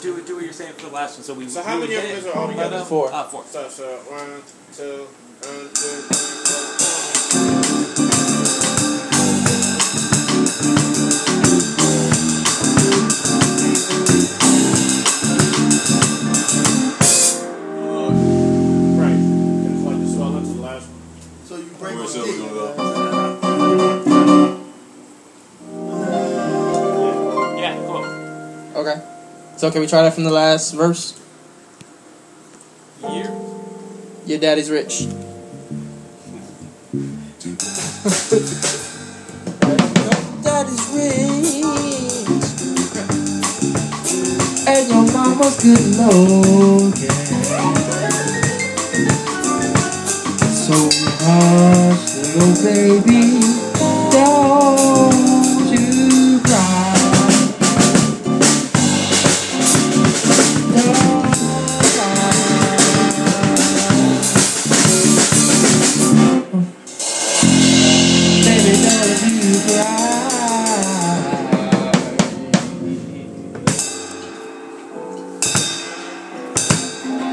do what you're saying for the last one. So we. So how many of them are all together? 4. 4. So 1, 2, 1, 2, 3, 4. Right. And it's like this all up to the last one. So you break Where's the Sylvia gonna go? Yeah, cool. Okay. So can we try that from the last verse? Year. Your daddy's rich. Your daddy's rich. And your mama's good looking. So hush, little baby, don't you cry. Baby, don't you cry.